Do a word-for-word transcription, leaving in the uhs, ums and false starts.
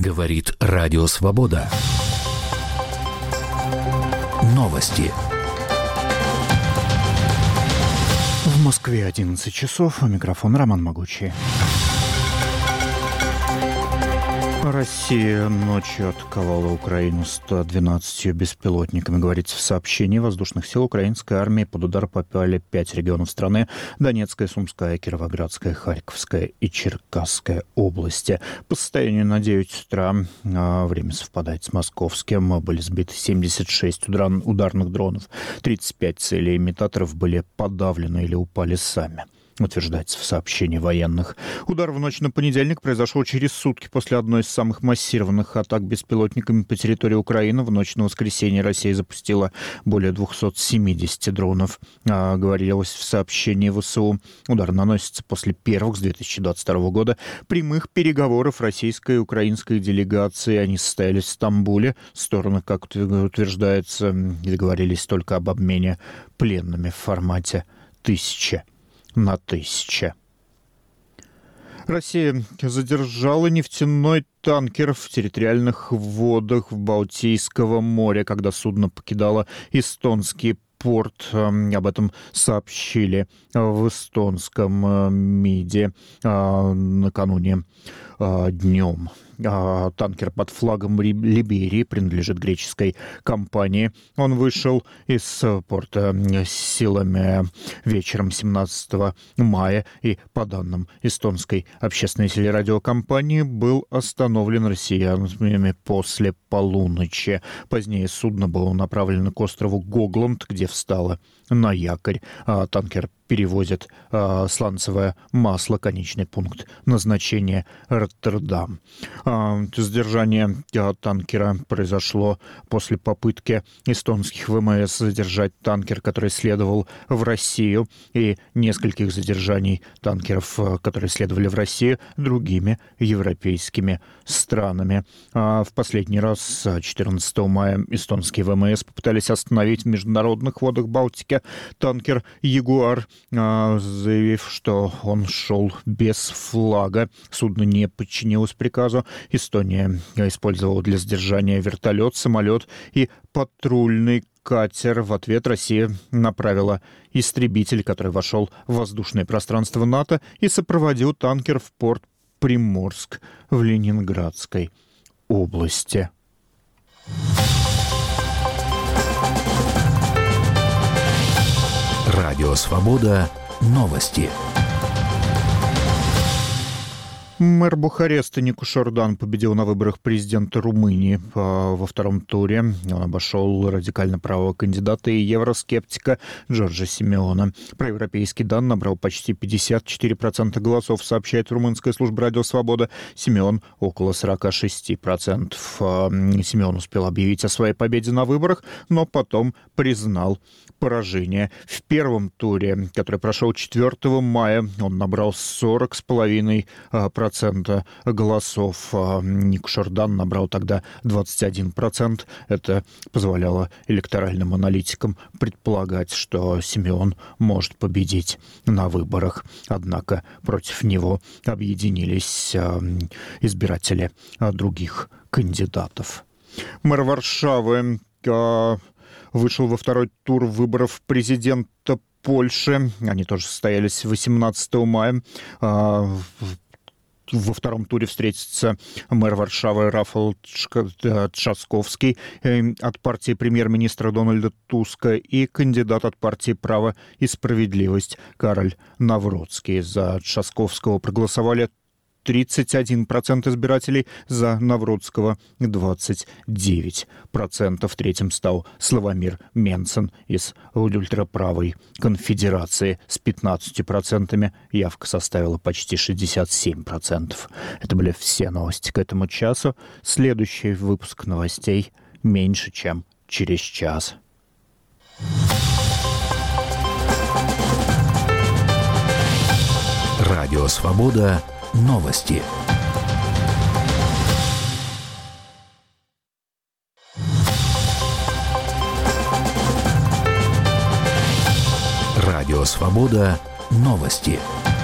Говорит Радио Свобода. Новости. В Москве одиннадцать часов. У микрофона Роман Могучий. Россия ночью атаковала Украину сто двенадцатью беспилотниками. Говорится в сообщении воздушных сил украинской армии. Под удар попали пять регионов страны: Донецкая, Сумская, Кировоградская, Харьковская и Черкасская области. По состоянию на девять утра, время совпадает с московским, были сбиты семьдесят шесть ударных дронов. тридцать пять целей имитаторов были подавлены или упали сами, утверждается в сообщении военных. Удар в ночь на понедельник произошел через сутки после одной из самых массированных атак беспилотниками по территории Украины. В ночь на воскресенье Россия запустила более двести семьдесят дронов, а, говорилось в сообщении ВСУ. Удар наносится после первых с две тысячи двадцать второго года прямых переговоров российской и украинской делегации. Они состоялись в Стамбуле. Стороны, как утверждается, договорились только об обмене пленными в формате тысячи на тысяча. Россия задержала нефтяной танкер в территориальных водах Балтийского моря, когда судно покидало эстонский порт. Об этом сообщили в эстонском МИДе накануне днем. Танкер под флагом Либерии принадлежит греческой компании. Он вышел из порта силами вечером семнадцатого мая и, по данным эстонской общественной телерадиокомпании, был остановлен россиянами после полуночи. Позднее судно было направлено к острову Гогланд, где встало на якорь. Танкер перевозит э, сланцевое масло, конечный пункт назначения Роттердам. Э, задержание э, танкера произошло после попытки эстонских ВМС задержать танкер, который следовал в Россию, и нескольких задержаний танкеров, э, которые следовали в Россию, другими европейскими странами. Э, в последний раз четырнадцатого мая эстонские ВМС попытались остановить в международных водах Балтики танкер «Ягуар», заявив, что он шел без флага. Судно не подчинилось приказу. Эстония использовала для задержания вертолет, самолет и патрульный катер. В ответ Россия направила истребитель, который вошел в воздушное пространство НАТО и сопроводил танкер в порт Приморск в Ленинградской области. Радио Свобода. Новости. Мэр Бухареста Никушордан победил на выборах президента Румынии во втором туре. Он обошел радикально правого кандидата и евроскептика Джорджа Симеона. Проевропейский Дан набрал почти пятьдесят четыре процента голосов, сообщает румынская служба «Радио Свобода». Симеон — около сорок шесть процентов. Симеон успел объявить о своей победе на выборах, но потом признал поражение. В первом туре, который прошел четвертого мая, он набрал сорок с половиной процентов голосов. Никушордан набрал тогда двадцать один процент. Это позволяло электоральным аналитикам предполагать, что Симеон может победить на выборах. Однако против него объединились избиратели других кандидатов. Мэр Варшавы вышел во второй тур выборов президента Польши. Они тоже состоялись восемнадцатого мая. Во втором туре встретится мэр Варшавы Рафал Трzaskowski от партии премьер-министра Дональда Туска и кандидат от партии «Право и справедливость» Кароль Навроцкий. За Трzaskowskiego проголосовали тридцать один процент избирателей, за Навроцкого двадцать девять процентов. Третьим стал Славомир Менцен из ультраправой конфедерации с пятнадцатью процентами. Явка составила почти шестьдесят семь процентов. Это были все новости к этому часу. Следующий выпуск новостей меньше, чем через час. Радио Свобода. Новости. Радио Свобода. Новости.